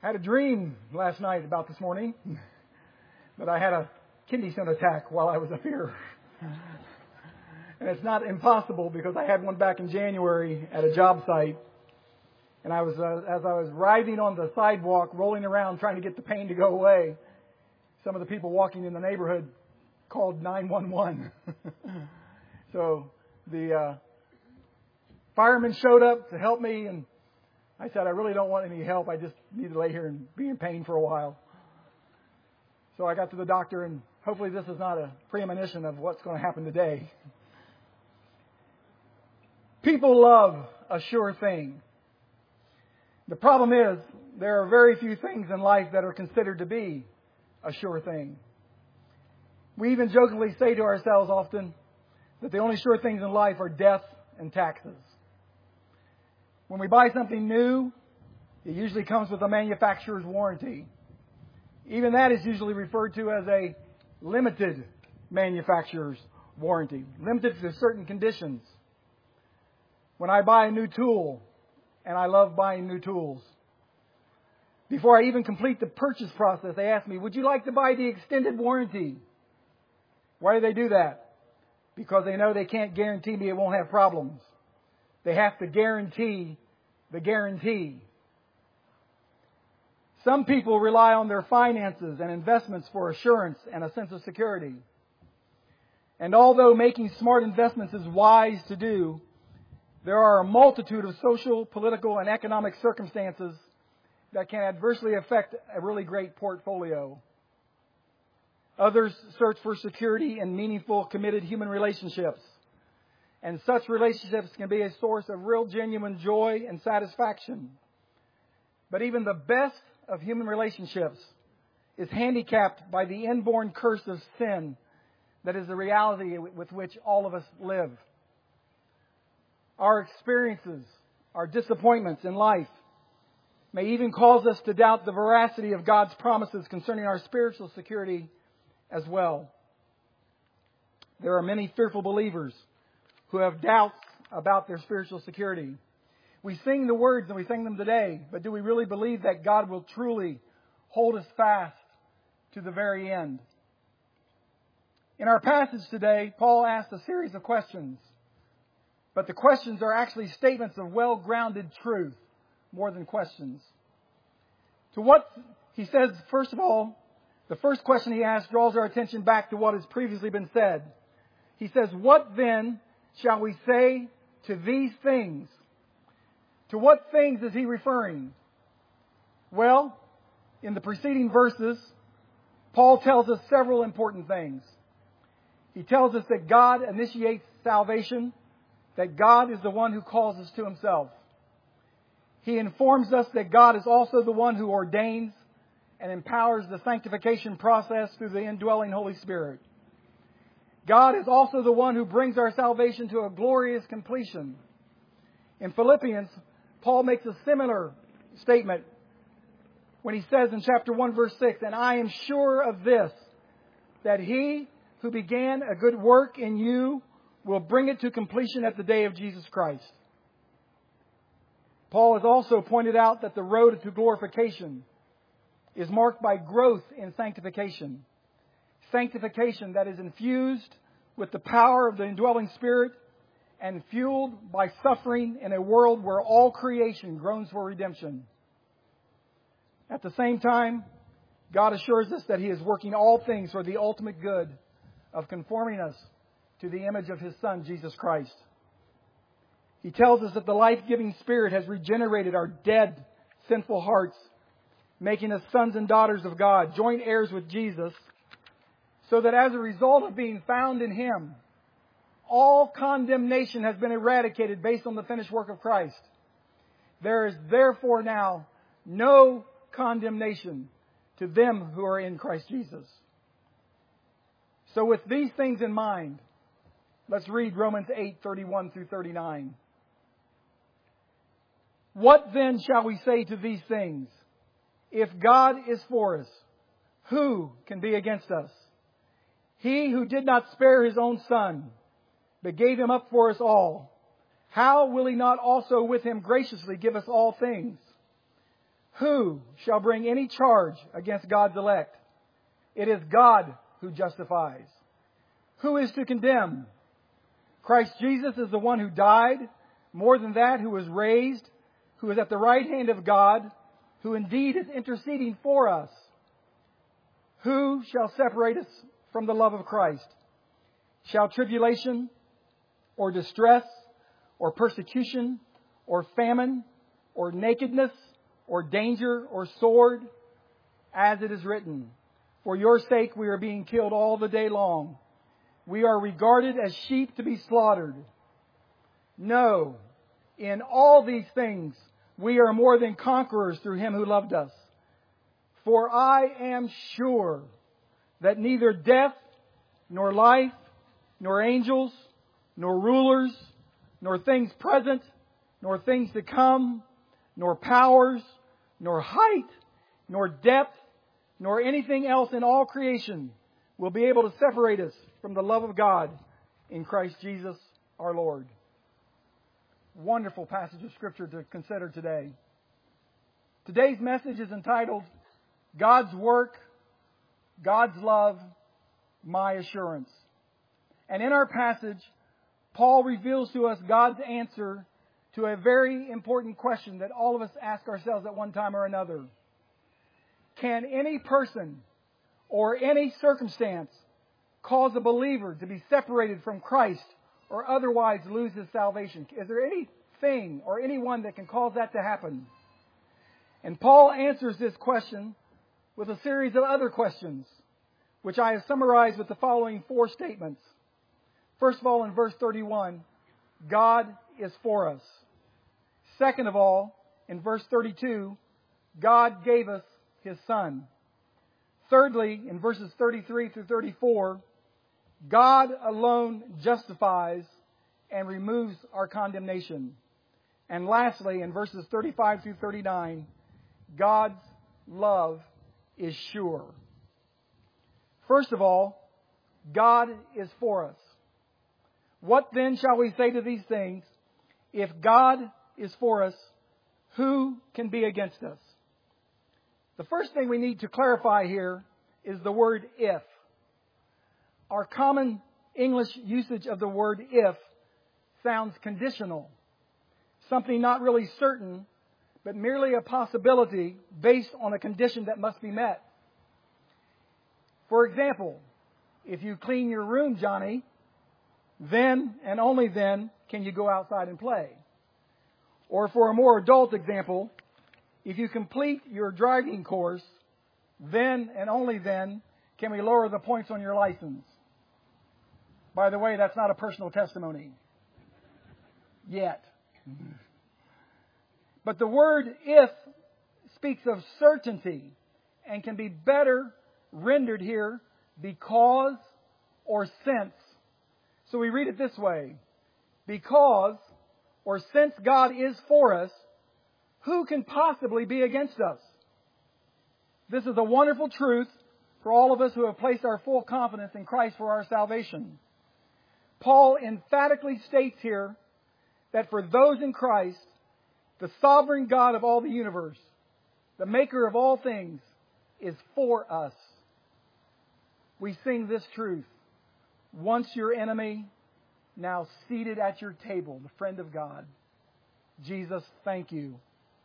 I had a dream last night about this morning that I had a kidney stone attack while I was up here. And it's not impossible because I had one back in January at a job site. And I was, as I was writhing on the sidewalk, rolling around trying to get the pain to go away, some of the people walking in the neighborhood called 911. So the firemen showed up to help me, and I said, I really don't want any help. I just need to lay here and be in pain for a while. So I got to the doctor, and hopefully this is not a premonition of what's going to happen today. People love a sure thing. The problem is there are very few things in life that are considered to be a sure thing. We even jokingly say to ourselves often that the only sure things in life are death and taxes. When we buy something new, it usually comes with a manufacturer's warranty. Even that is usually referred to as a limited manufacturer's warranty, limited to certain conditions. When I buy a new tool, and I love buying new tools, before I even complete the purchase process, they ask me, would you like to buy the extended warranty? Why do they do that? Because they know they can't guarantee me it won't have problems. They have to guarantee the guarantee. Some people rely on their finances and investments for assurance and a sense of security. And although making smart investments is wise to do, there are a multitude of social, political, and economic circumstances that can adversely affect a really great portfolio. Others search for security in meaningful, committed human relationships. And such relationships can be a source of real, genuine joy and satisfaction. But even the best of human relationships is handicapped by the inborn curse of sin that is the reality with which all of us live. Our experiences, our disappointments in life may even cause us to doubt the veracity of God's promises concerning our spiritual security as well. There are many fearful believers who have doubts about their spiritual security. We sing the words and we sing them today, but do we really believe that God will truly hold us fast to the very end? In our passage today, Paul asked a series of questions. But the questions are actually statements of well-grounded truth more than questions. To what he says, first of all, the first question he asks draws our attention back to what has previously been said. He says, what then shall we say to these things? To what things is he referring? Well, in the preceding verses, Paul tells us several important things. He tells us that God initiates salvation, that God is the one who calls us to Himself. He informs us that God is also the one who ordains and empowers the sanctification process through the indwelling Holy Spirit. God is also the one who brings our salvation to a glorious completion. In Philippians, Paul makes a similar statement when he says in chapter 1, verse 6, and I am sure of this, that He who began a good work in you will bring it to completion at the day of Jesus Christ. Paul has also pointed out that the road to glorification is marked by growth in sanctification. Sanctification that is infused with the power of the indwelling Spirit and fueled by suffering in a world where all creation groans for redemption. At the same time, God assures us that He is working all things for the ultimate good of conforming us to the image of His Son, Jesus Christ. He tells us that the life-giving Spirit has regenerated our dead, sinful hearts, making us sons and daughters of God, joint heirs with Jesus, so that as a result of being found in Him, all condemnation has been eradicated based on the finished work of Christ. There is therefore now no condemnation to them who are in Christ Jesus. So with these things in mind, let's read Romans 8:31 through 39. What then shall we say to these things? If God is for us, who can be against us? He who did not spare His own Son, but gave Him up for us all, how will He not also with Him graciously give us all things? Who shall bring any charge against God's elect? It is God who justifies. Who is to condemn? Christ Jesus is the one who died, more than that, who was raised, who is at the right hand of God, who indeed is interceding for us. Who shall separate us from the love of Christ? Shall tribulation, or distress, or persecution, or famine, or nakedness, or danger, or sword? As it is written, for your sake we are being killed all the day long. We are regarded as sheep to be slaughtered. No, in all these things we are more than conquerors through Him who loved us. For I am sure that neither death, nor life, nor angels, nor rulers, nor things present, nor things to come, nor powers, nor height, nor depth, nor anything else in all creation will be able to separate us from the love of God in Christ Jesus our Lord. Wonderful passage of Scripture to consider today. Today's message is entitled, God's Work, God's Love, My Assurance. And in our passage, Paul reveals to us God's answer to a very important question that all of us ask ourselves at one time or another. Can any person or any circumstance cause a believer to be separated from Christ or otherwise lose his salvation? Is there anything or anyone that can cause that to happen? And Paul answers this question with a series of other questions, which I have summarized with the following 4 statements. First of all, in verse 31, God is for us. Second of all, in verse 32, God gave us His Son. Thirdly, in verses 33 through 34, God alone justifies and removes our condemnation. And lastly, in verses 35 through 39, God's love is sure. First of all, God is for us. What then shall we say to these things? If God is for us, who can be against us? The first thing we need to clarify here is the word if. Our common English usage of the word if sounds conditional. Something not really certain, but merely a possibility based on a condition that must be met. For example, if you clean your room, Johnny, then and only then can you go outside and play. Or for a more adult example, if you complete your driving course, then and only then can we lower the points on your license. By the way, that's not a personal testimony. Yet. But the word if speaks of certainty and can be better rendered here because or since. So we read it this way. Because or since God is for us, who can possibly be against us? This is a wonderful truth for all of us who have placed our full confidence in Christ for our salvation. Paul emphatically states here that for those in Christ, the sovereign God of all the universe, the maker of all things, is for us. We sing this truth. Once your enemy, now seated at your table, the friend of God. Jesus, thank you.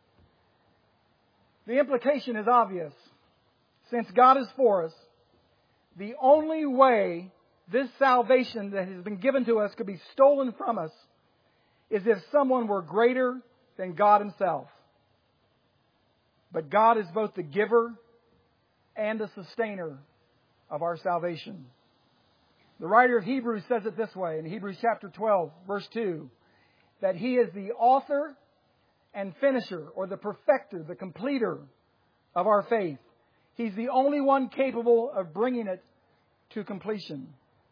The implication is obvious. Since God is for us, the only way this salvation that has been given to us could be stolen from us is if someone were greater than God Himself. But God is both the giver and the sustainer of our salvation. The writer of Hebrews says it this way in Hebrews chapter 12, verse 2, that He is the author and finisher, or the perfecter, the completer of our faith. He's the only one capable of bringing it to completion.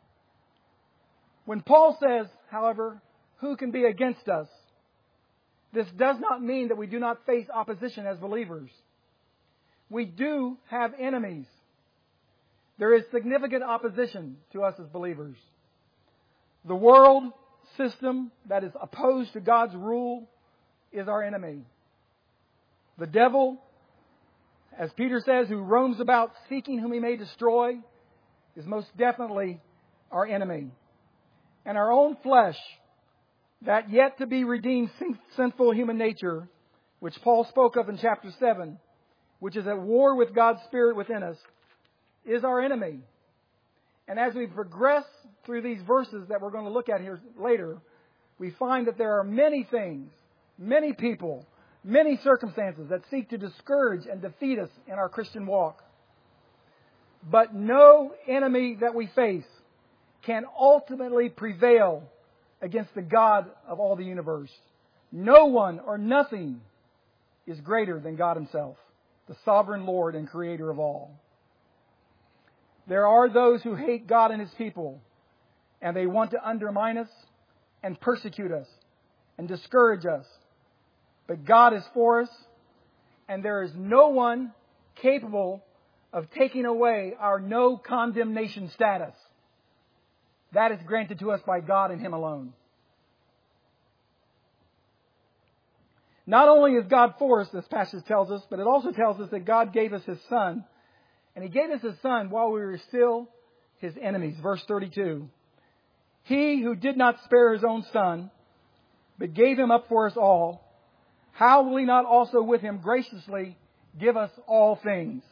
When Paul says, however, who can be against us, this does not mean that we do not face opposition as believers. We do have enemies. There is significant opposition to us as believers. The world system that is opposed to God's rule is our enemy. The devil as Peter says, who roams about seeking whom he may destroy, is most definitely our enemy. And our own flesh, that yet to be redeemed sinful human nature, which Paul spoke of in chapter 7, which is at war with God's Spirit within us, is our enemy. And as we progress through these verses that we're going to look at here later, we find that there are many things, many people, many circumstances that seek to discourage and defeat us in our Christian walk. But no enemy that we face can ultimately prevail against the God of all the universe. No one or nothing is greater than God Himself, the sovereign Lord and Creator of all. There are those who hate God and His people, and they want to undermine us and persecute us and discourage us. But God is for us, and there is no one capable of taking away our no condemnation status. That is granted to us by God and Him alone. Not only is God for us, this passage tells us, but it also tells us that God gave us His Son. And He gave us His Son while we were still His enemies. Verse 32. He who did not spare His own Son, but gave Him up for us all, how will He not also with Him graciously give us all things?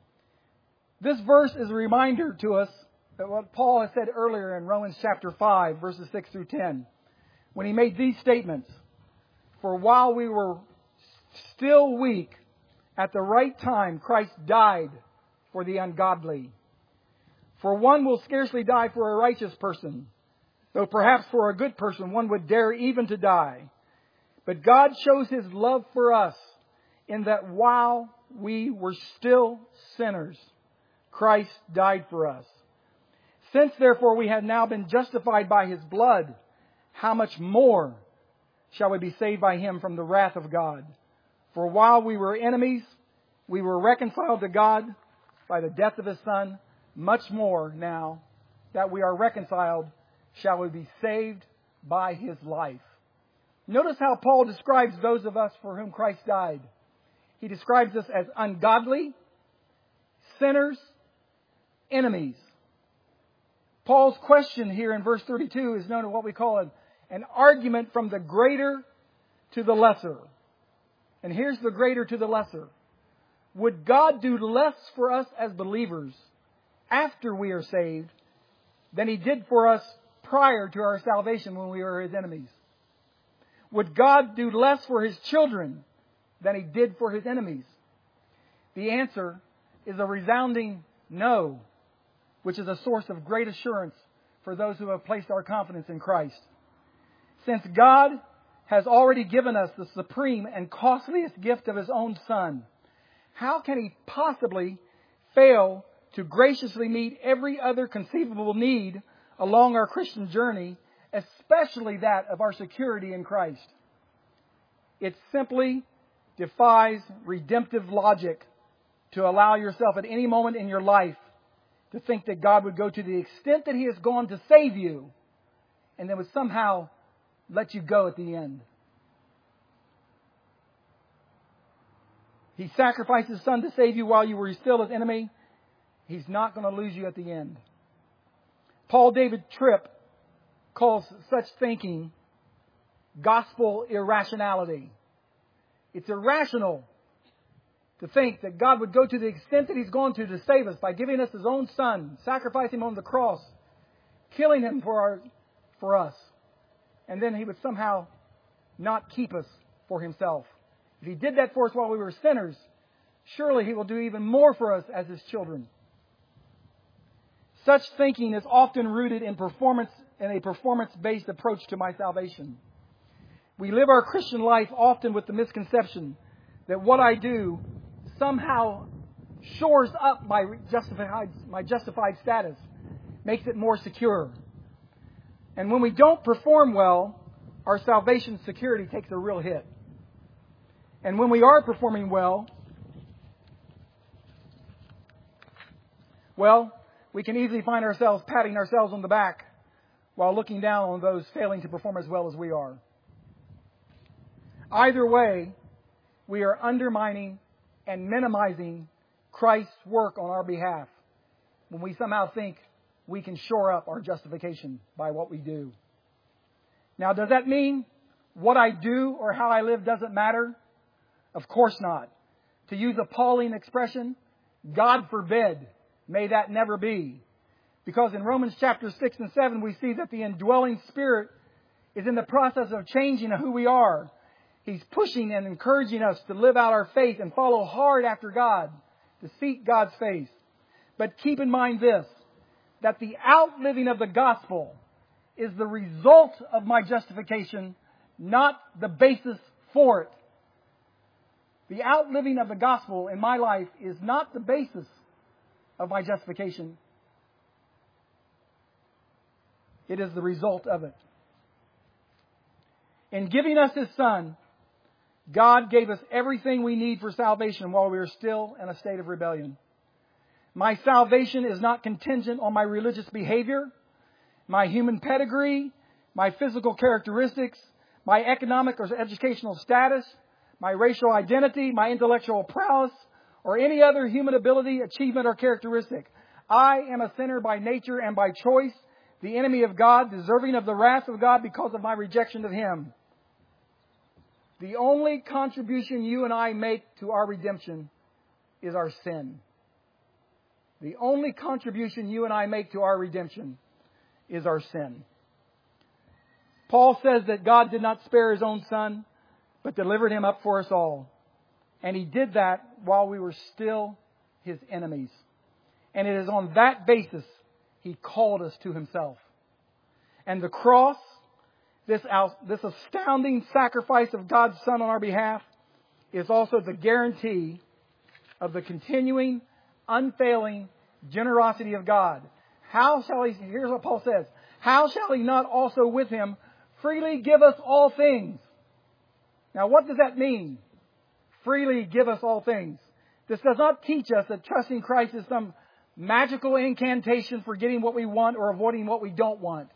This verse is a reminder to us that what Paul has said earlier in Romans chapter 5, verses 6 through 10, when he made these statements. For while we were still weak, at the right time Christ died for the ungodly. For one will scarcely die for a righteous person, though perhaps for a good person one would dare even to die. But God shows His love for us in that while we were still sinners, Christ died for us. Since therefore we have now been justified by His blood, how much more shall we be saved by Him from the wrath of God? For while we were enemies, we were reconciled to God by the death of His Son. Much more now that we are reconciled, shall we be saved by His life. Notice how Paul describes those of us for whom Christ died. He describes us as ungodly, sinners, enemies. Paul's question here in verse 32 is known as what we call an argument from the greater to the lesser. And here's the greater to the lesser. Would God do less for us as believers after we are saved than He did for us prior to our salvation when we were His enemies? Would God do less for His children than He did for His enemies? The answer is a resounding no, which is a source of great assurance for those who have placed our confidence in Christ. Since God has already given us the supreme and costliest gift of His own Son, how can He possibly fail to graciously meet every other conceivable need along our Christian journey, especially that of our security in Christ? It simply defies redemptive logic to allow yourself at any moment in your life to think that God would go to the extent that He has gone to save you and then would somehow let you go at the end. He sacrificed His Son to save you while you were still His enemy. He's not going to lose you at the end. Paul David Tripp calls such thinking gospel irrationality. It's irrational to think that God would go to the extent that He's gone to save us by giving us His own Son, sacrificing Him on the cross, killing Him for us, and then He would somehow not keep us for Himself. If He did that for us while we were sinners, surely He will do even more for us as His children. Such thinking is often rooted in a performance-based approach to my salvation. We live our Christian life often with the misconception that what I do somehow shores up my justified status, makes it more secure. And when we don't perform well, our salvation security takes a real hit. And when we are performing well, we can easily find ourselves patting ourselves on the back while looking down on those failing to perform as well as we are. Either way, we are undermining and minimizing Christ's work on our behalf when we somehow think we can shore up our justification by what we do. Now, does that mean what I do or how I live doesn't matter? Of course not. To use a Pauline expression, God forbid, may that never be. Because in Romans chapter 6 and 7, we see that the indwelling Spirit is in the process of changing who we are. He's pushing and encouraging us to live out our faith and follow hard after God, to seek God's face. But keep in mind this, that the outliving of the gospel is the result of my justification, not the basis for it. The outliving of the gospel in my life is not the basis of my justification. It is the result of it. In giving us His Son, God gave us everything we need for salvation while we were still in a state of rebellion. My salvation is not contingent on my religious behavior, my human pedigree, my physical characteristics, my economic or educational status, my racial identity, my intellectual prowess, or any other human ability, achievement, or characteristic. I am a sinner by nature and by choice, the enemy of God, deserving of the wrath of God because of my rejection of Him. The only contribution you and I make to our redemption is our sin. The only contribution you and I make to our redemption is our sin. Paul says that God did not spare His own Son, but delivered Him up for us all. And He did that while we were still His enemies. And it is on that basis He called us to Himself. And the cross, this astounding sacrifice of God's Son on our behalf, is also the guarantee of the continuing, unfailing generosity of God. How shall He, here's what Paul says, how shall He not also with Him freely give us all things? Now, what does that mean? Freely give us all things. This does not teach us that trusting Christ is some magical incantation for getting what we want or avoiding what we don't want.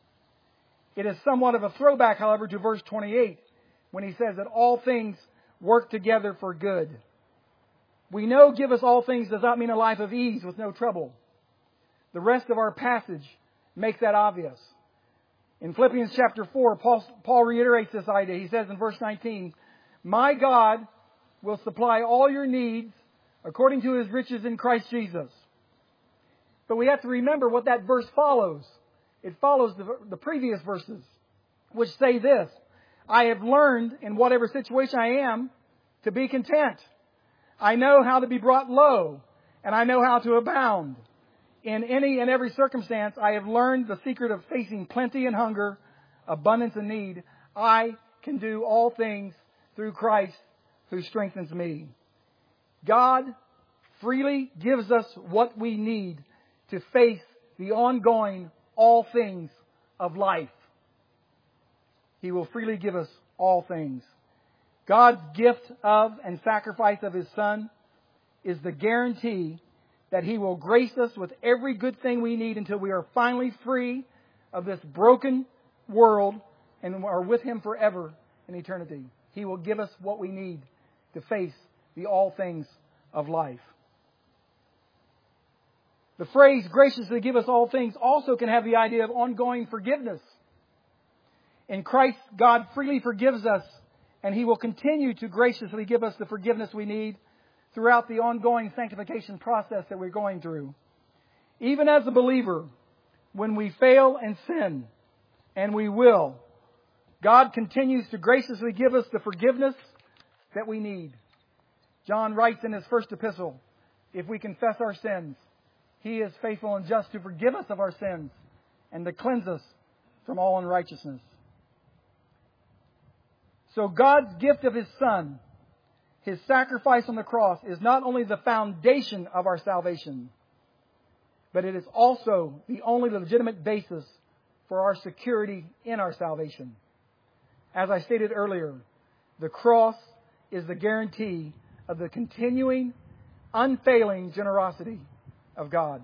It is somewhat of a throwback, however, to verse 28, when he says that all things work together for good. We know give us all things does not mean a life of ease with no trouble. The rest of our passage makes that obvious. In Philippians chapter 4, Paul reiterates this idea. He says in verse 19, my God will supply all your needs according to His riches in Christ Jesus. But we have to remember what that verse follows. It follows the previous verses, which say this, I have learned in whatever situation I am to be content. I know how to be brought low, and I know how to abound. In any and every circumstance, I have learned the secret of facing plenty and hunger, abundance and need. I can do all things through Christ who strengthens me. God freely gives us what we need to face the ongoing all things of life. He will freely give us all things. God's gift of and sacrifice of His Son is the guarantee that He will grace us with every good thing we need until we are finally free of this broken world and are with Him forever in eternity. He will give us what we need to face the all things of life. The phrase graciously give us all things also can have the idea of ongoing forgiveness. In Christ, God freely forgives us, and He will continue to graciously give us the forgiveness we need throughout the ongoing sanctification process that we're going through. Even as a believer, when we fail and sin, and we will, God continues to graciously give us the forgiveness that we need. John writes in his first epistle, if we confess our sins, He is faithful and just to forgive us of our sins and to cleanse us from all unrighteousness. So God's gift of His Son, His sacrifice on the cross, is not only the foundation of our salvation, but it is also the only legitimate basis for our security in our salvation. As I stated earlier, the cross is the guarantee of the continuing, unfailing generosity of God.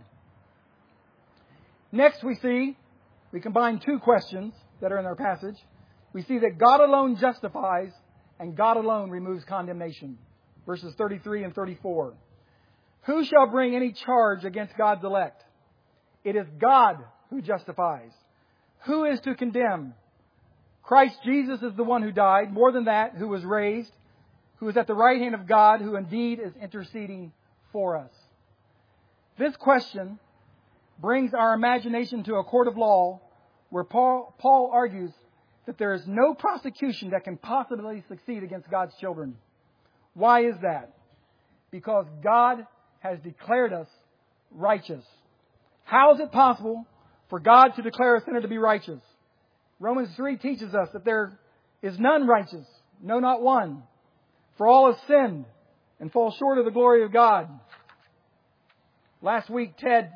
Next we combine two questions that are in our passage. We see that God alone justifies and God alone removes condemnation. verses 33 and 34. Who shall bring any charge against God's elect? It is God who justifies. Who is to condemn? Christ Jesus is the one who died, more than that, who was raised, who is at the right hand of God, who indeed is interceding for us. This question brings our imagination to a court of law where Paul argues that there is no prosecution that can possibly succeed against God's children. Why is that? Because God has declared us righteous. How is it possible for God to declare a sinner to be righteous? Romans 3 teaches us that there is none righteous, no, not one. For all have sinned and fall short of the glory of God. Last week, Ted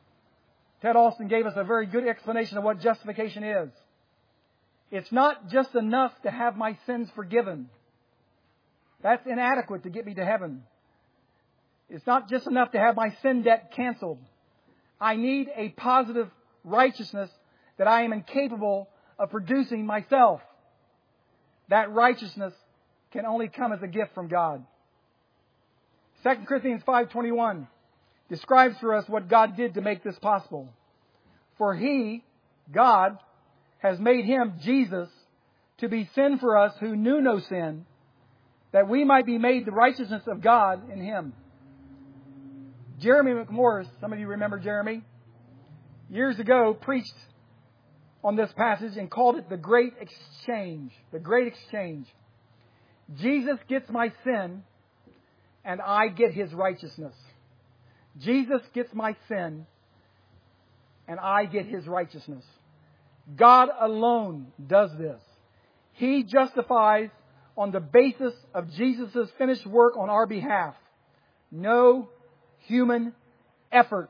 Austin gave us a very good explanation of what justification is. It's not just enough to have my sins forgiven. That's inadequate to get me to heaven. It's not just enough to have my sin debt canceled. I need a positive righteousness that I am incapable of producing myself. That righteousness can only come as a gift from God. 2 Corinthians 5:21 describes for us what God did to make this possible. For He, God, has made Him, Jesus, to be sin for us who knew no sin, that we might be made the righteousness of God in Him. Jeremy McMorris, some of you remember Jeremy, years ago preached on this passage and called it the Great Exchange. The Great Exchange. Jesus gets my sin and I get His righteousness. Jesus gets my sin and I get His righteousness. God alone does this. He justifies on the basis of Jesus' finished work on our behalf. No human effort.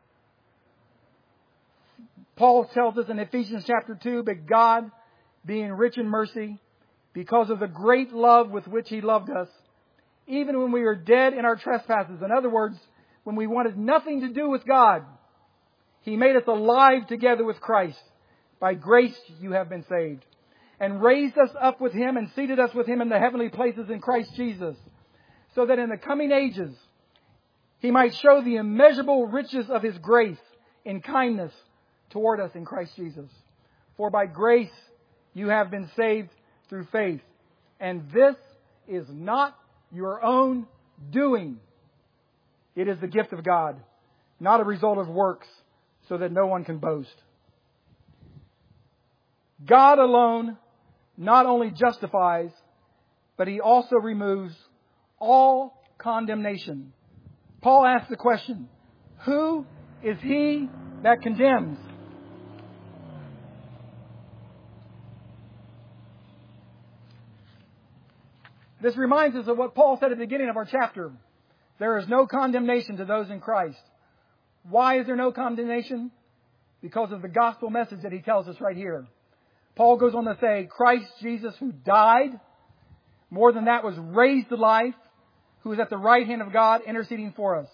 Paul tells us in Ephesians chapter 2, but God, being rich in mercy, because of the great love with which He loved us, even when we were dead in our trespasses. In other words, when we wanted nothing to do with God, He made us alive together with Christ. By grace you have been saved. And raised us up with Him and seated us with Him in the heavenly places in Christ Jesus, so that in the coming ages He might show the immeasurable riches of His grace in kindness toward us in Christ Jesus. For by grace you have been saved through faith. And this is not your own doing. It is the gift of God, not a result of works, so that no one can boast. God alone not only justifies, but He also removes all condemnation. Paul asks the question, who is he that condemns? This reminds us of what Paul said at the beginning of our chapter. There is no condemnation to those in Christ. Why is there no condemnation? Because of the gospel message that he tells us right here. Paul goes on to say, Christ Jesus, who died, more than that, was raised to life, who is at the right hand of God interceding for us.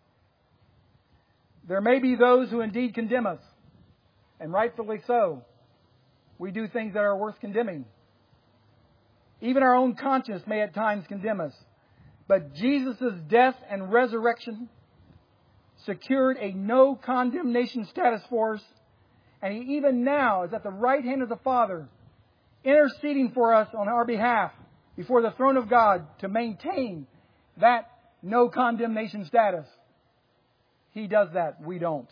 There may be those who indeed condemn us, and rightfully so. We do things that are worth condemning. Even our own conscience may at times condemn us. But Jesus' death and resurrection secured a no condemnation status for us. And He even now is at the right hand of the Father, interceding for us on our behalf before the throne of God to maintain that no condemnation status. He does that. We don't.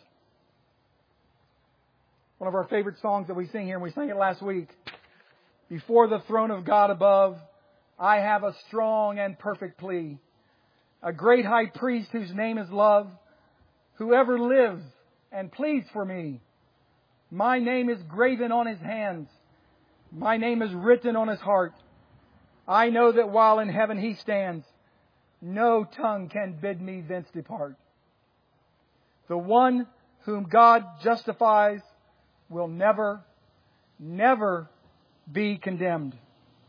One of our favorite songs that we sing here, and we sang it last week. Before the throne of God above, I have a strong and perfect plea. A great high priest whose name is love, whoever lives and pleads for me. My name is graven on His hands. My name is written on His heart. I know that while in heaven He stands, no tongue can bid me thence depart. The one whom God justifies will never, never be condemned.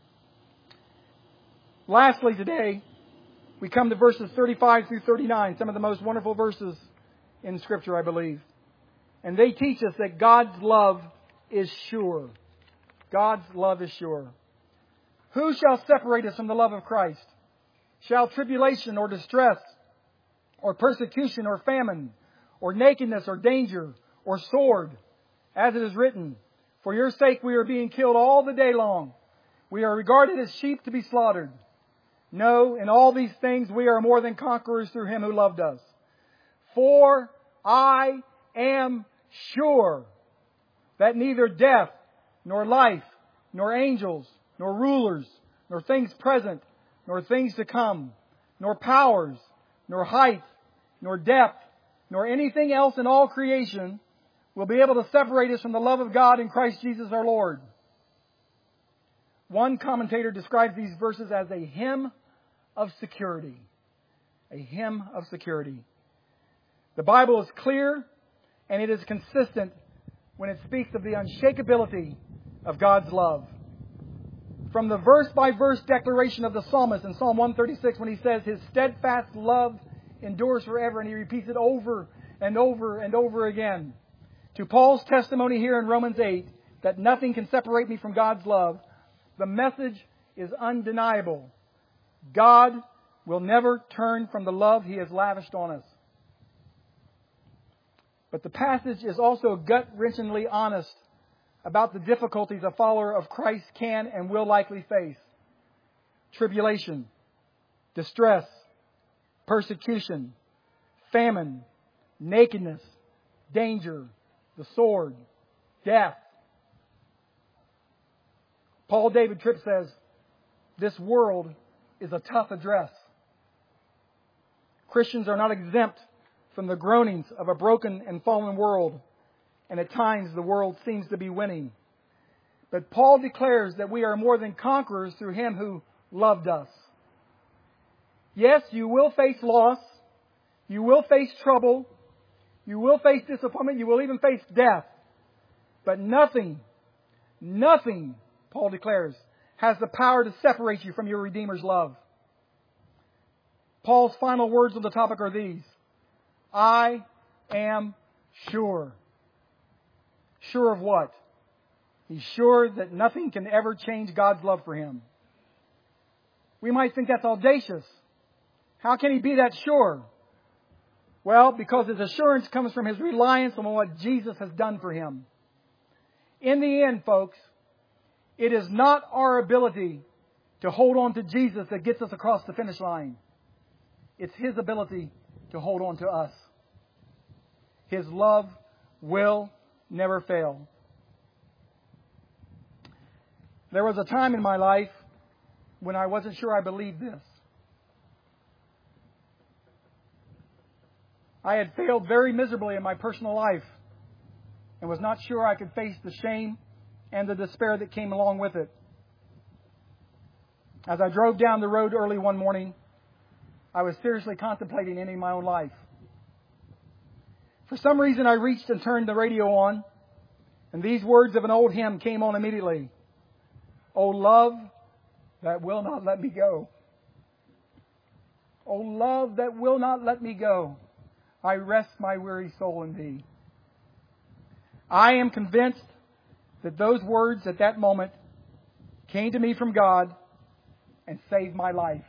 Lastly today, we come to verses 35 through 39, some of the most wonderful verses in Scripture, I believe. And they teach us that God's love is sure. God's love is sure. Who shall separate us from the love of Christ? shall tribulation or distress or persecution or famine or nakedness or danger or sword, as it is written, for your sake we are being killed all the day long. We are regarded as sheep to be slaughtered. No, in all these things we are more than conquerors through Him who loved us. For I am sure that neither death, nor life, nor angels, nor rulers, nor things present, nor things to come, nor powers, nor height, nor depth, nor anything else in all creation will be able to separate us from the love of God in Christ Jesus our Lord. One commentator describes these verses as a hymn of security. A hymn of security. The Bible is clear and it is consistent when it speaks of the unshakability of God's love. From the verse-by-verse declaration of the psalmist in Psalm 136 when he says His steadfast love endures forever, and he repeats it over and over and over again, to Paul's testimony here in Romans 8 that nothing can separate me from God's love, the message is undeniable. God will never turn from the love He has lavished on us. But the passage is also gut-wrenchingly honest about the difficulties a follower of Christ can and will likely face. Tribulation, distress, persecution, famine, nakedness, danger, the sword, death. Paul David Tripp says, this world is a tough address. Christians are not exempt from the groanings of a broken and fallen world, and at times the world seems to be winning. But Paul declares that we are more than conquerors through Him who loved us. Yes, you will face loss. You will face trouble. You will face disappointment. You will even face death. But nothing, Paul declares, has the power to separate you from your Redeemer's love. Paul's final words on the topic are these: I am sure. Sure of what? He's sure that nothing can ever change God's love for him. We might think that's audacious. How can he be that sure? Well, because his assurance comes from his reliance on what Jesus has done for him. In the end, folks, it is not our ability to hold on to Jesus that gets us across the finish line. It's His ability to hold on to us. His love will never fail. There was a time in my life when I wasn't sure I believed this. I had failed very miserably in my personal life and was not sure I could face the shame and the despair that came along with it. As I drove down the road early one morning, I was seriously contemplating ending my own life. For some reason, I reached and turned the radio on, and these words of an old hymn came on immediately. O love that will not let me go. O love that will not let me go. I rest my weary soul in Thee. I am convinced that those words at that moment came to me from God and saved my life.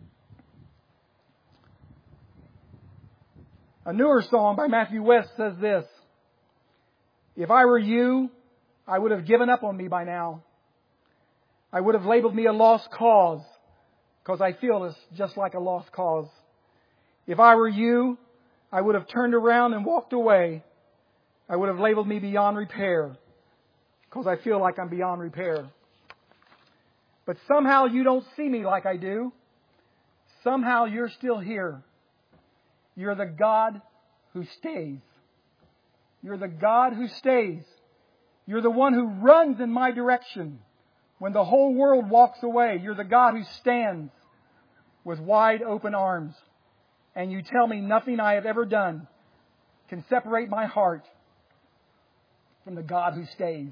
A newer song by Matthew West says this: if I were you, I would have given up on me by now. I would have labeled me a lost cause, because I feel it's just like a lost cause. If I were you, I would have turned around and walked away. I would have labeled me beyond repair, because I feel like I'm beyond repair. But somehow you don't see me like I do. Somehow you're still here. You're the God who stays. You're the God who stays. You're the one who runs in my direction when the whole world walks away. You're the God who stands with wide open arms. And you tell me nothing I have ever done can separate my heart from the God who stays.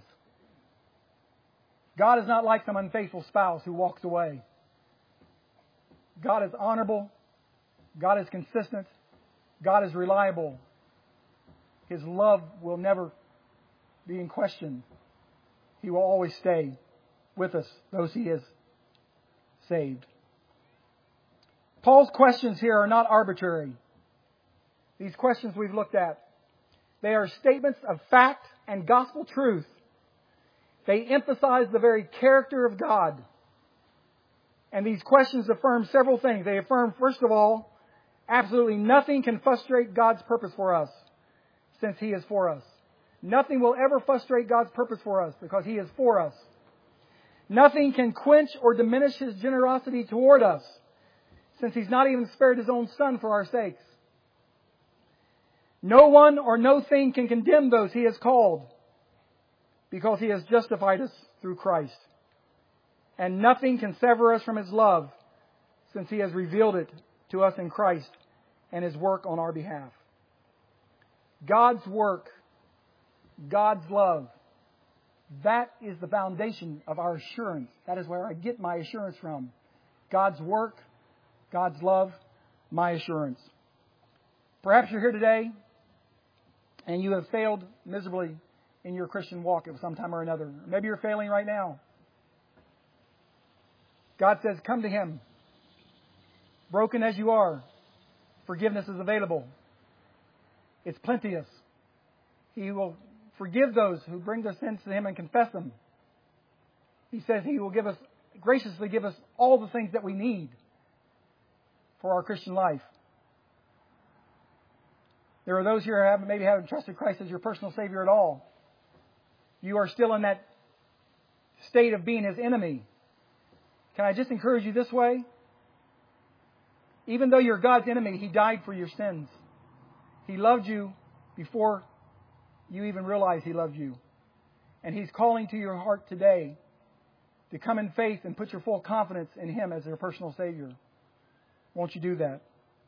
God is not like some unfaithful spouse who walks away. God is honorable. God is consistent. God is reliable. His love will never be in question. He will always stay with us, those He has saved. Paul's questions here are not arbitrary. These questions we've looked at, they are statements of fact and gospel truth. They emphasize the very character of God. And these questions affirm several things. They affirm, first of all, absolutely nothing can frustrate God's purpose for us, since He is for us. Nothing will ever frustrate God's purpose for us, because He is for us. Nothing can quench or diminish His generosity toward us, since He's not even spared His own Son for our sakes. No one or no thing can condemn those He has called, because He has justified us through Christ. And nothing can sever us from His love, since He has revealed it to us in Christ and His work on our behalf. God's work, God's love, that is the foundation of our assurance. That is where I get my assurance from. God's work, God's love, my assurance. Perhaps you're here today and you have failed miserably in your Christian walk at some time or another. Maybe you're failing right now. God says, come to Him. Broken as you are, forgiveness is available. It's plenteous. He will forgive those who bring their sins to Him and confess them. He says He will graciously give us all the things that we need for our Christian life. There are those here who maybe haven't trusted Christ as your personal Savior at all. You are still in that state of being His enemy. Can I just encourage you this way? Even though you're God's enemy, He died for your sins. He loved you before you even realized He loved you. And He's calling to your heart today to come in faith and put your full confidence in Him as your personal Savior. Won't you do that?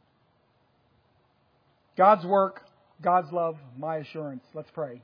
God's work, God's love, my assurance. Let's pray.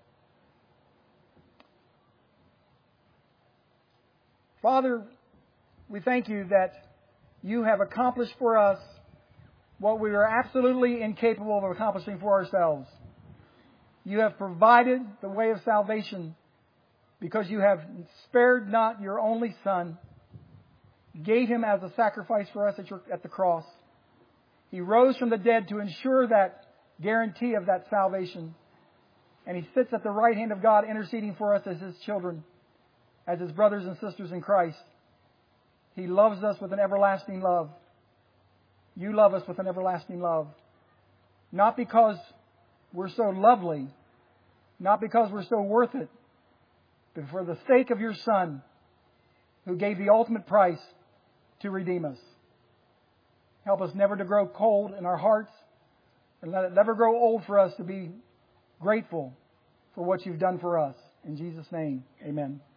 Father, we thank You that You have accomplished for us what we are absolutely incapable of accomplishing for ourselves. You have provided the way of salvation because You have spared not Your only Son, gave Him as a sacrifice for us at the cross. He rose from the dead to ensure that guarantee of that salvation. And He sits at the right hand of God interceding for us as His children, as His brothers and sisters in Christ. He loves us with an everlasting love. You love us with an everlasting love. Not because we're so lovely, not because we're so worth it, but for the sake of Your Son, who gave the ultimate price to redeem us. Help us never to grow cold in our hearts, and let it never grow old for us to be grateful for what You've done for us. In Jesus' name, amen.